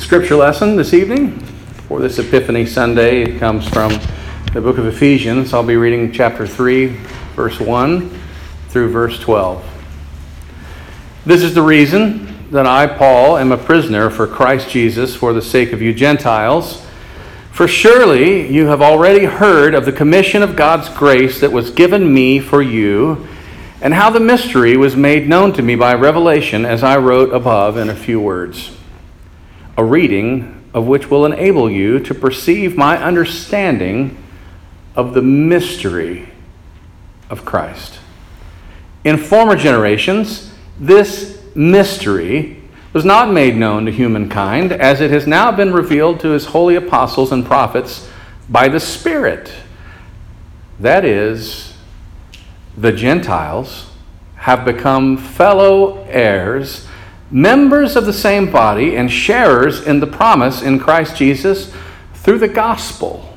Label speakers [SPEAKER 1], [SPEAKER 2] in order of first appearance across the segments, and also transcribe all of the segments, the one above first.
[SPEAKER 1] Scripture lesson this evening for this Epiphany Sunday comes from the book of Ephesians. I'll be reading chapter 3, verse 1 through verse 12. This is the reason that I, Paul, am a prisoner for Christ Jesus for the sake of you Gentiles. For surely you have already heard of the commission of God's grace that was given me for you, and how the mystery was made known to me by revelation, as I wrote above in a few words. A reading of which will enable you to perceive my understanding of the mystery of Christ. In former generations, this mystery was not made known to humankind, as it has now been revealed to his holy apostles and prophets by the Spirit. That is, the Gentiles have become fellow heirs, members of the same body, and sharers in the promise in Christ Jesus through the gospel.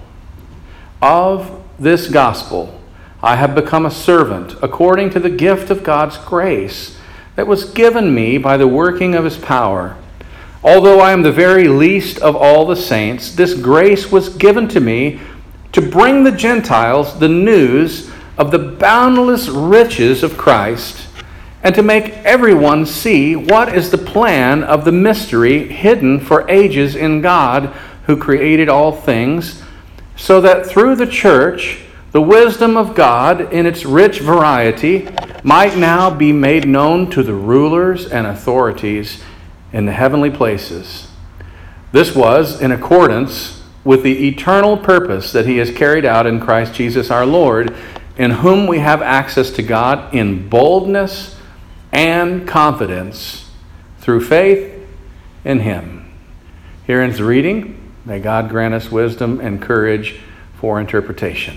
[SPEAKER 1] Of this gospel I have become a servant according to the gift of God's grace that was given me by the working of his power. Although I am the very least of all the saints, this grace was given to me to bring the Gentiles the news of the boundless riches of Christ, and to make everyone see what is the plan of the mystery hidden for ages in God, who created all things, so that through the church the wisdom of God in its rich variety might now be made known to the rulers and authorities in the heavenly places. This was in accordance with the eternal purpose that he has carried out in Christ Jesus our Lord, in whom we have access to God in boldness and confidence through faith in him. Here ends the reading. May God grant us wisdom and courage for interpretation.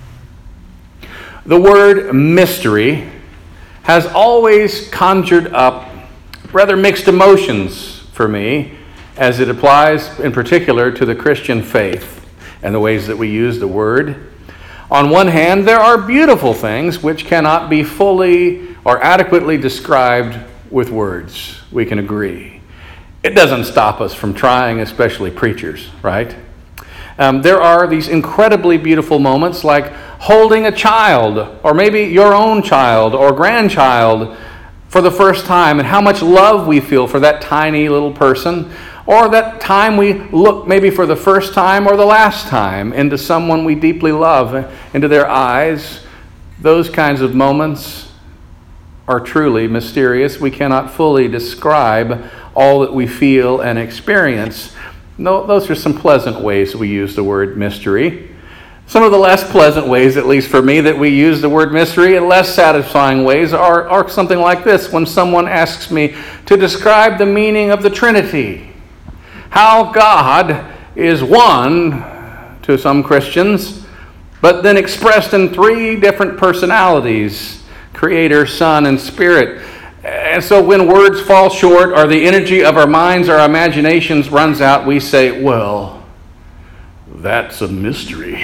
[SPEAKER 1] The word mystery has always conjured up rather mixed emotions for me, as it applies in particular to the Christian faith and the ways that we use the word. On one hand, there are beautiful things which cannot be fully or adequately described with words. We can agree. It doesn't stop us from trying, especially preachers, right? There are these incredibly beautiful moments like holding a child, or maybe your own child or grandchild for the first time, and how much love we feel for that tiny little person, or that time we look maybe for the first time or the last time into someone we deeply love, into their eyes. Those kinds of moments are truly mysterious. We cannot fully describe all that we feel and experience. No, those are some pleasant ways we use the word mystery. Some of the less pleasant ways, at least for me, that we use the word mystery, and less satisfying ways are something like this. When someone asks me to describe the meaning of the Trinity, how God is one to some Christians, but then expressed in three different personalities: Creator, Son, and Spirit. And so when words fall short, or the energy of our minds, our imaginations runs out, we say, well, that's a mystery.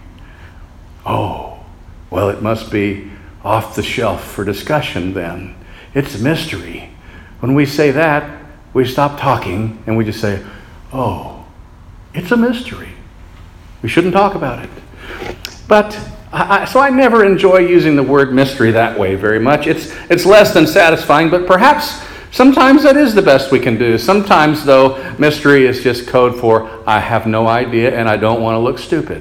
[SPEAKER 1] Oh, well, it must be off the shelf for discussion then. It's a mystery. When we say that, we stop talking and we just say, oh, it's a mystery. We shouldn't talk about it. But so I never enjoy using the word mystery that way very much. It's less than satisfying, but perhaps sometimes that is the best we can do. Sometimes, though, mystery is just code for I have no idea and I don't want to look stupid.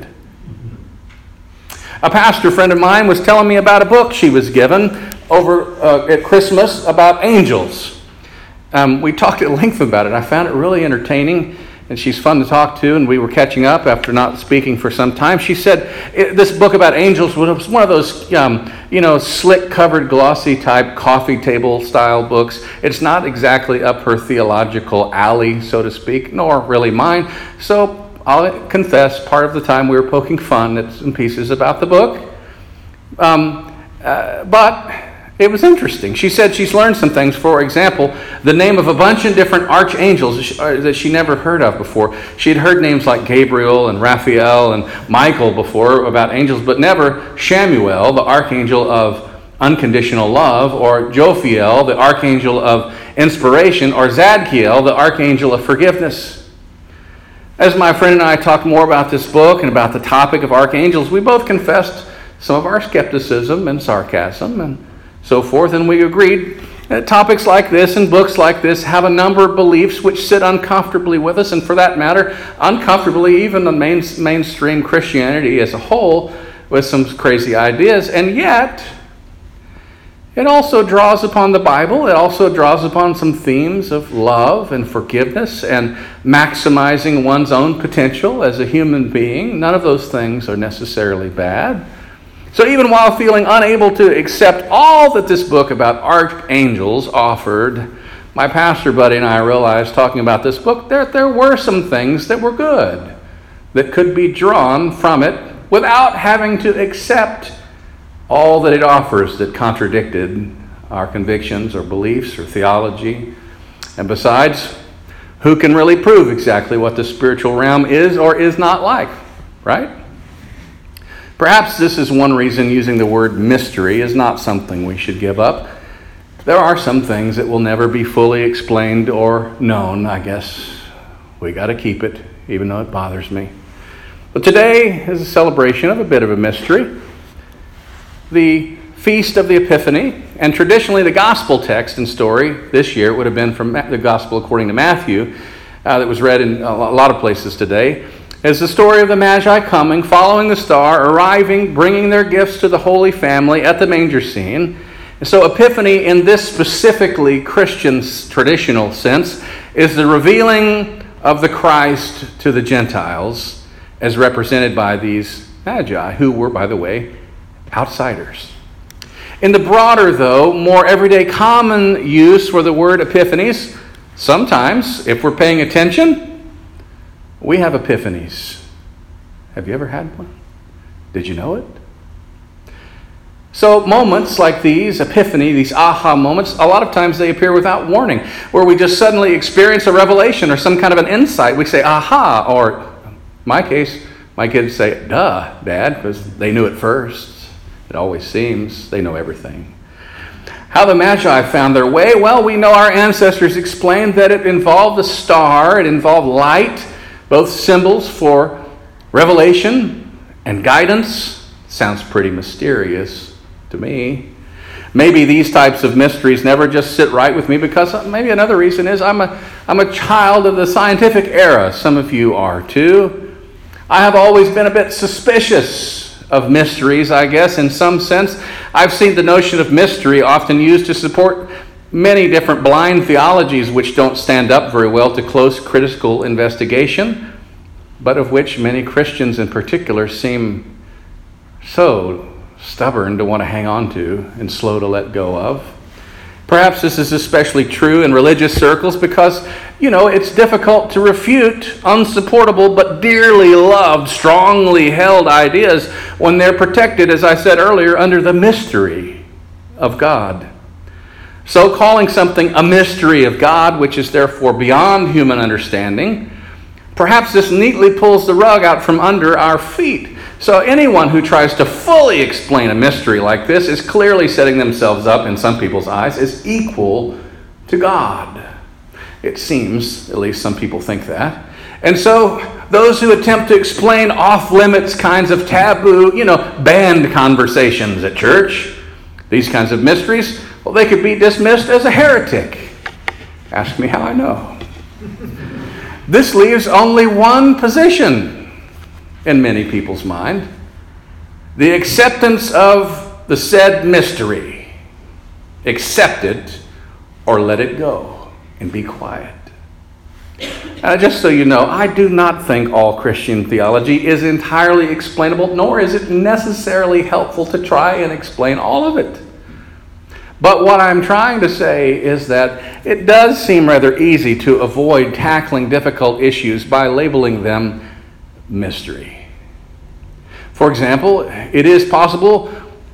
[SPEAKER 1] A pastor friend of mine was telling me about a book she was given over at Christmas about angels. We talked at length about it. I found it really entertaining, and she's fun to talk to, and we were catching up after not speaking for some time. She said this book about angels was one of those, slick-covered, glossy-type coffee table-style books. It's not exactly up her theological alley, so to speak, nor really mine. So I'll confess, part of the time we were poking fun at some pieces about the book. But it was interesting. She said she's learned some things. For example, the name of a bunch of different archangels that she never heard of before. She had heard names like Gabriel and Raphael and Michael before about angels, but never Shamuel, the archangel of unconditional love, or Jophiel, the archangel of inspiration, or Zadkiel, the archangel of forgiveness. As my friend and I talked more about this book and about the topic of archangels, we both confessed some of our skepticism and sarcasm and so forth, and we agreed that topics like this and books like this have a number of beliefs which sit uncomfortably with us, and for that matter, uncomfortably even the mainstream Christianity as a whole, with some crazy ideas. And yet, it also draws upon the Bible. It also draws upon some themes of love and forgiveness and maximizing one's own potential as a human being. None of those things are necessarily bad. So even while feeling unable to accept all that this book about archangels offered, my pastor buddy and I realized, talking about this book, there were some things that were good that could be drawn from it without having to accept all that it offers that contradicted our convictions or beliefs or theology. And besides, who can really prove exactly what the spiritual realm is or is not like, right? Perhaps this is one reason using the word mystery is not something we should give up. There are some things that will never be fully explained or known. I guess we got to keep it, even though it bothers me. But today is a celebration of a bit of a mystery. The Feast of the Epiphany, and traditionally the gospel text and story this year would have been from the gospel according to Matthew, that was read in a lot of places today, is the story of the Magi coming, following the star, arriving, bringing their gifts to the Holy Family at the manger scene. And so Epiphany, in this specifically Christian traditional sense, is the revealing of the Christ to the Gentiles, as represented by these Magi, who were, by the way, outsiders. In the broader, though, more everyday common use for the word epiphanies, sometimes, if we're paying attention, we have epiphanies. Have you ever had one? Did you know it? So moments like these, epiphany, these aha moments, a lot of times they appear without warning, where we just suddenly experience a revelation or some kind of an insight. We say, aha, or in my case, my kids say, duh, Dad, because they knew it first. It always seems they know everything. How the Magi found their way? Well, we know our ancestors explained that it involved a star, it involved light, both symbols for revelation and guidance. Sounds pretty mysterious to me. Maybe these types of mysteries never just sit right with me because maybe another reason is I'm a child of the scientific era. Some of you are too. I have always been a bit suspicious of mysteries, I guess, in some sense. I've seen the notion of mystery often used to support many different blind theologies which don't stand up very well to close critical investigation, but of which many Christians in particular seem so stubborn to want to hang on to and slow to let go of. Perhaps this is especially true in religious circles because, it's difficult to refute unsupportable but dearly loved, strongly held ideas when they're protected, as I said earlier, under the mystery of God. So calling something a mystery of God, which is therefore beyond human understanding, perhaps this neatly pulls the rug out from under our feet. So anyone who tries to fully explain a mystery like this is clearly setting themselves up, in some people's eyes, as equal to God. It seems, at least some people think that. And so those who attempt to explain off-limits kinds of taboo, banned conversations at church, these kinds of mysteries, well, they could be dismissed as a heretic. Ask me how I know. This leaves only one position in many people's mind: the acceptance of the said mystery. Accept it or let it go and be quiet. Just so you know, I do not think all Christian theology is entirely explainable, nor is it necessarily helpful to try and explain all of it. But what I'm trying to say is that it does seem rather easy to avoid tackling difficult issues by labeling them mystery. For example, it is possible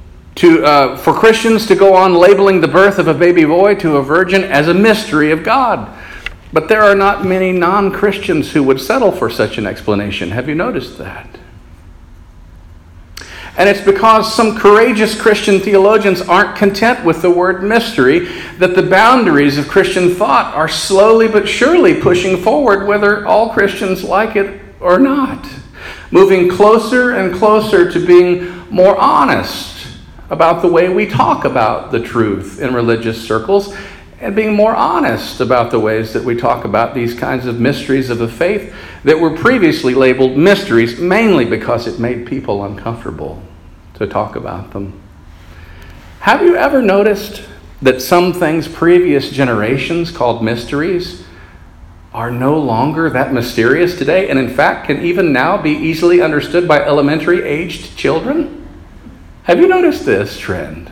[SPEAKER 1] for Christians to go on labeling the birth of a baby boy to a virgin as a mystery of God. But there are not many non-Christians who would settle for such an explanation. Have you noticed that? And it's because some courageous Christian theologians aren't content with the word mystery that the boundaries of Christian thought are slowly but surely pushing forward, whether all Christians like it or not, moving closer and closer to being more honest about the way we talk about the truth in religious circles, and being more honest about the ways that we talk about these kinds of mysteries of the faith that were previously labeled mysteries, mainly because it made people uncomfortable to talk about them. Have you ever noticed that some things previous generations called mysteries are no longer that mysterious today, and in fact can even now be easily understood by elementary-aged children? Have you noticed this trend?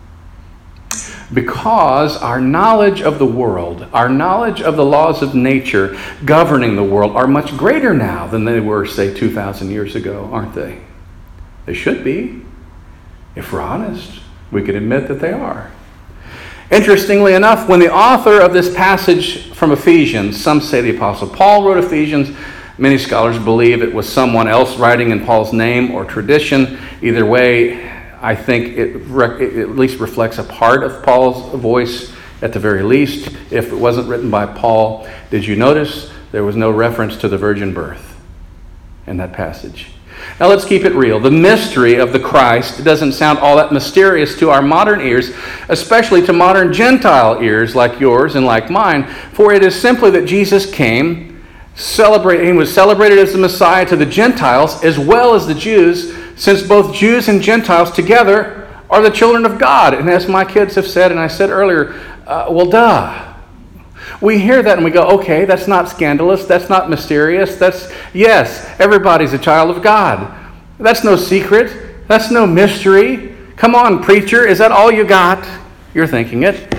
[SPEAKER 1] Because our knowledge of the world, our knowledge of the laws of nature governing the world are much greater now than they were, say, 2,000 years ago, aren't they? They should be. If we're honest, we can admit that they are. Interestingly enough, when the author of this passage from Ephesians, some say the Apostle Paul wrote Ephesians, many scholars believe it was someone else writing in Paul's name or tradition. Either way, I think it at least reflects a part of Paul's voice at the very least. If it wasn't written by Paul, did you notice there was no reference to the virgin birth in that passage? Now let's keep it real. The mystery of the Christ doesn't sound all that mysterious to our modern ears, especially to modern Gentile ears like yours and like mine, for it is simply that Jesus came, he was celebrated as the Messiah to the Gentiles as well as the Jews, since both Jews and Gentiles together are the children of God. And as my kids have said, and I said earlier, well, duh. We hear that and we go, okay, that's not scandalous, that's not mysterious, yes, everybody's a child of God. That's no secret, that's no mystery. Come on, preacher, is that all you got? You're thinking it.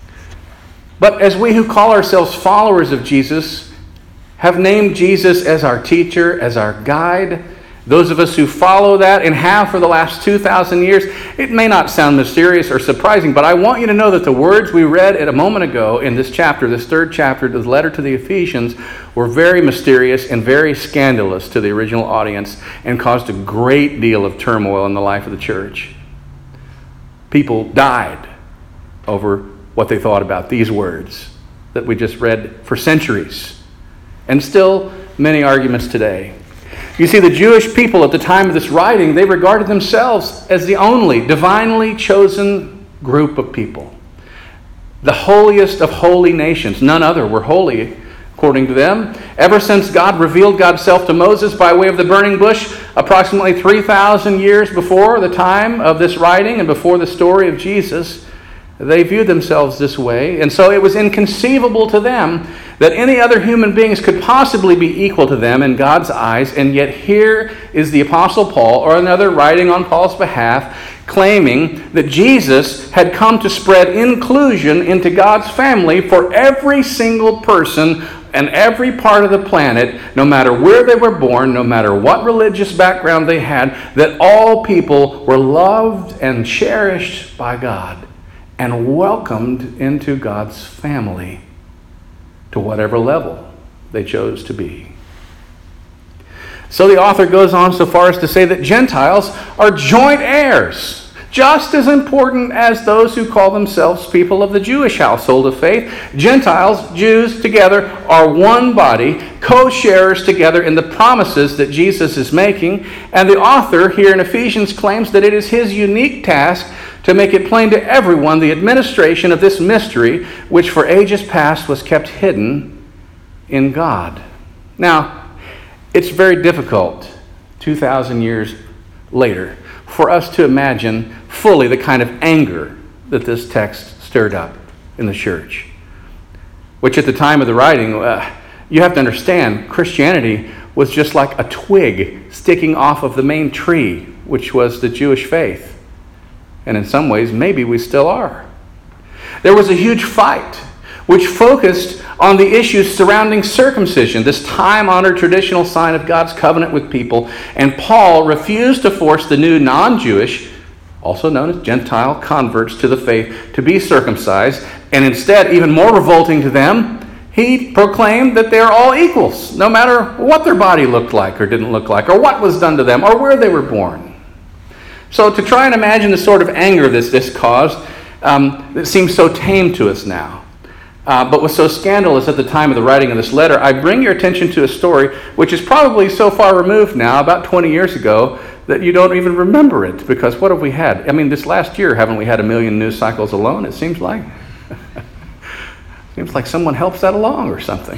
[SPEAKER 1] But as we who call ourselves followers of Jesus have named Jesus as our teacher, as our guide, those of us who follow that and have for the last 2,000 years, it may not sound mysterious or surprising, but I want you to know that the words we read a moment ago in this chapter, this third chapter, the letter to the Ephesians, were very mysterious and very scandalous to the original audience and caused a great deal of turmoil in the life of the church. People died over what they thought about these words that we just read for centuries, and still many arguments today. You see, the Jewish people at the time of this writing, they regarded themselves as the only divinely chosen group of people. The holiest of holy nations. None other were holy, according to them. Ever since God revealed God's self to Moses by way of the burning bush, approximately 3,000 years before the time of this writing and before the story of Jesus, they viewed themselves this way. And so it was inconceivable to them that any other human beings could possibly be equal to them in God's eyes. And yet here is the Apostle Paul, or another writing on Paul's behalf, claiming that Jesus had come to spread inclusion into God's family for every single person and every part of the planet, no matter where they were born, no matter what religious background they had, that all people were loved and cherished by God and welcomed into God's family to whatever level they chose to be. So the author goes on so far as to say that Gentiles are joint heirs, just as important as those who call themselves people of the Jewish household of faith. Gentiles, Jews together are one body, co-sharers together in the promises that Jesus is making. And the author here in Ephesians claims that it is his unique task to make it plain to everyone the administration of this mystery, which for ages past was kept hidden in God. Now, it's very difficult, 2,000 years later, for us to imagine fully the kind of anger that this text stirred up in the church, which at the time of the writing, you have to understand, Christianity was just like a twig sticking off of the main tree, which was the Jewish faith. And in some ways, maybe we still are. There was a huge fight which focused on the issues surrounding circumcision, this time-honored traditional sign of God's covenant with people. And Paul refused to force the new non-Jewish, also known as Gentile converts to the faith, to be circumcised. And instead, even more revolting to them, he proclaimed that they're all equals, no matter what their body looked like or didn't look like, or what was done to them, or where they were born. So to try and imagine the sort of anger this caused, that seems so tame to us now, but was so scandalous at the time of the writing of this letter, I bring your attention to a story which is probably so far removed now, about 20 years ago, that you don't even remember it, because what have we had? I mean, this last year, haven't we had 1 million news cycles alone, it seems like? Seems like someone helps that along or something.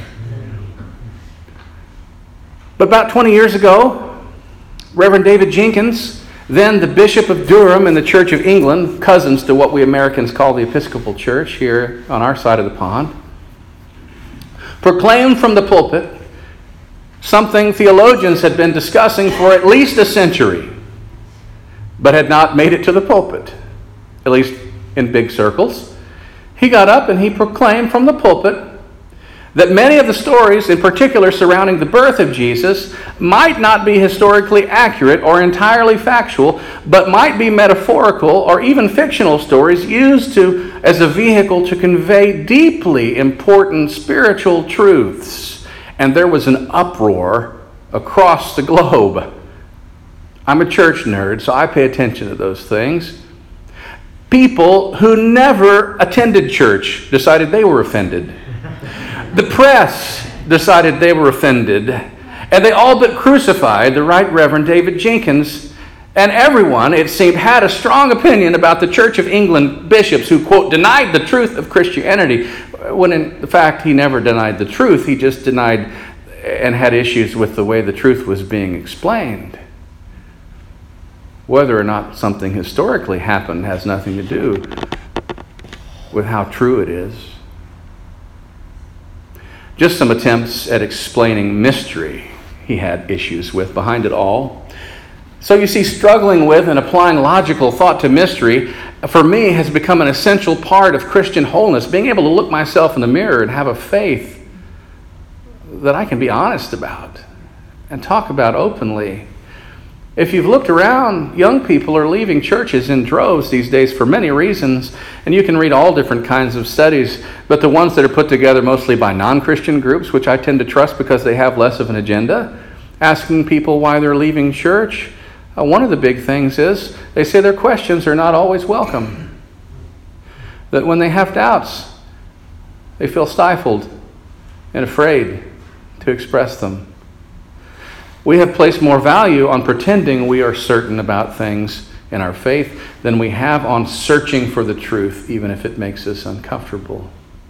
[SPEAKER 1] But about 20 years ago, Reverend David Jenkins, then the Bishop of Durham in the Church of England, cousins to what we Americans call the Episcopal Church here on our side of the pond, proclaimed from the pulpit something theologians had been discussing for at least a century, but had not made it to the pulpit, at least in big circles. He got up and he proclaimed from the pulpit that many of the stories, in particular surrounding the birth of Jesus, might not be historically accurate or entirely factual, but might be metaphorical or even fictional stories used as a vehicle to convey deeply important spiritual truths. And there was an uproar across the globe. I'm a church nerd, so I pay attention to those things. People who never attended church decided they were offended. The press decided they were offended, and they all but crucified the Right Reverend David Jenkins. And everyone, it seemed, had a strong opinion about the Church of England bishops who, quote, denied the truth of Christianity, when in fact he never denied the truth. He just denied and had issues with the way the truth was being explained. Whether or not something historically happened has nothing to do with how true it is. Just some attempts at explaining mystery he had issues with behind it all. So you see, struggling with and applying logical thought to mystery, for me, has become an essential part of Christian wholeness, being able to look myself in the mirror and have a faith that I can be honest about and talk about openly. If you've looked around, young people are leaving churches in droves these days for many reasons, and you can read all different kinds of studies, but the ones that are put together mostly by non-Christian groups, which I tend to trust because they have less of an agenda, asking people why they're leaving church, one of the big things is they say their questions are not always welcome. That when they have doubts, they feel stifled and afraid to express them. We have placed more value on pretending we are certain about things in our faith than we have on searching for the truth, even if it makes us uncomfortable.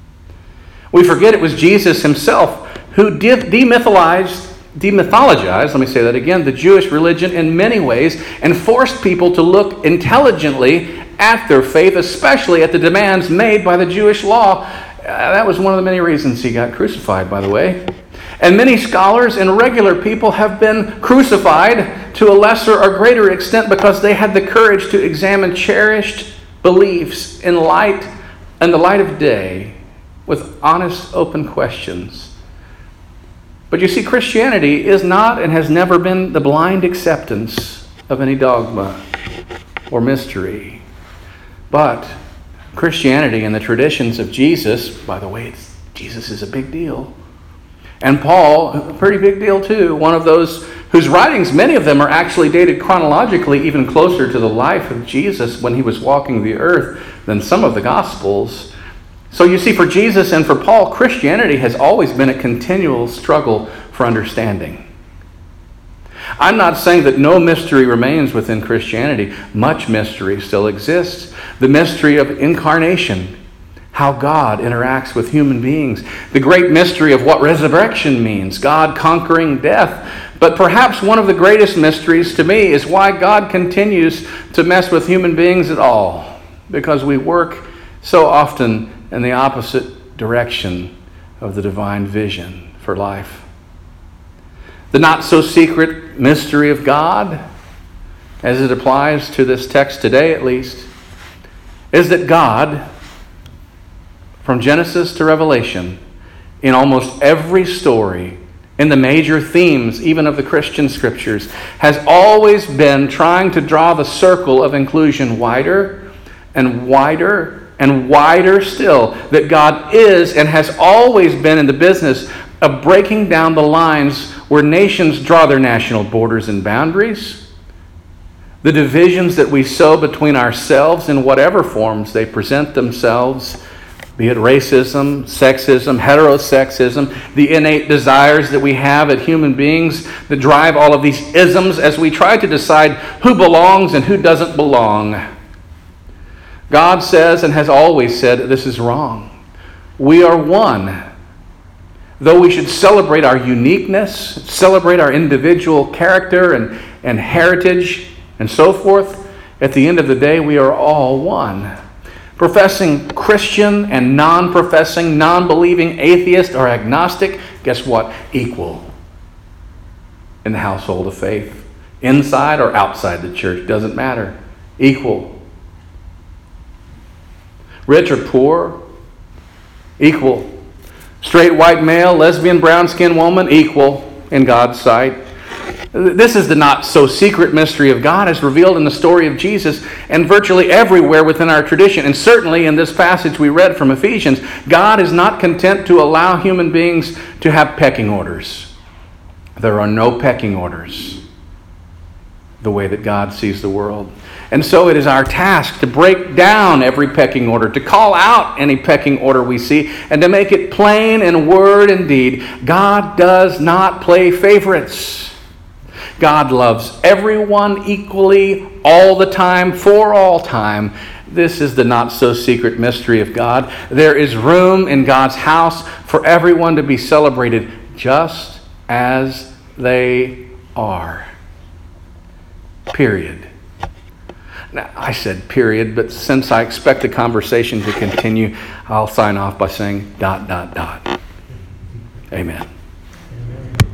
[SPEAKER 1] We forget it was Jesus himself who demythologized, let me say that again, the Jewish religion in many ways, and forced people to look intelligently at their faith, especially at the demands made by the Jewish law. That was one of the many reasons he got crucified, by the way. And many scholars and regular people have been crucified to a lesser or greater extent because they had the courage to examine cherished beliefs in the light of day with honest, open questions. But you see, Christianity is not and has never been the blind acceptance of any dogma or mystery. But Christianity and the traditions of Jesus, by the way, Jesus is a big deal. And Paul, a pretty big deal too, one of those whose writings, many of them are actually dated chronologically even closer to the life of Jesus when he was walking the earth than some of the Gospels. So you see, for Jesus and for Paul, Christianity has always been a continual struggle for understanding. I'm not saying that no mystery remains within Christianity. Much mystery still exists. The mystery of incarnation, how God interacts with human beings. The great mystery of what resurrection means, God conquering death. But perhaps one of the greatest mysteries to me is why God continues to mess with human beings at all. Because we work so often in the opposite direction of the divine vision for life. The not-so-secret mystery of God, as it applies to this text today at least, is that God, from Genesis to Revelation, in almost every story, in the major themes even of the Christian scriptures, has always been trying to draw the circle of inclusion wider and wider and wider still. That God is and has always been in the business of breaking down the lines where nations draw their national borders and boundaries. The divisions that we sow between ourselves in whatever forms they present themselves, be it racism, sexism, heterosexism, the innate desires that we have as human beings that drive all of these isms as we try to decide who belongs and who doesn't belong. God says and has always said this is wrong. We are one. Though we should celebrate our uniqueness, celebrate our individual character and heritage and so forth, at the end of the day, we are all one. Professing Christian and non-professing, non-believing atheist or agnostic, guess what? Equal in the household of faith. Inside or outside the church, doesn't matter. Equal. Rich or poor, equal. Straight white male, lesbian brown-skinned woman, equal in God's sight. This is the not-so-secret mystery of God as revealed in the story of Jesus and virtually everywhere within our tradition. And certainly in this passage we read from Ephesians, God is not content to allow human beings to have pecking orders. There are no pecking orders the way that God sees the world. And so it is our task to break down every pecking order, to call out any pecking order we see, and to make it plain in word and deed. God does not play favorites. God loves everyone equally, all the time, for all time. This is the not-so-secret mystery of God. There is room in God's house for everyone to be celebrated just as they are. Period. Now, I said period, but since I expect the conversation to continue, I'll sign off by saying ... Amen.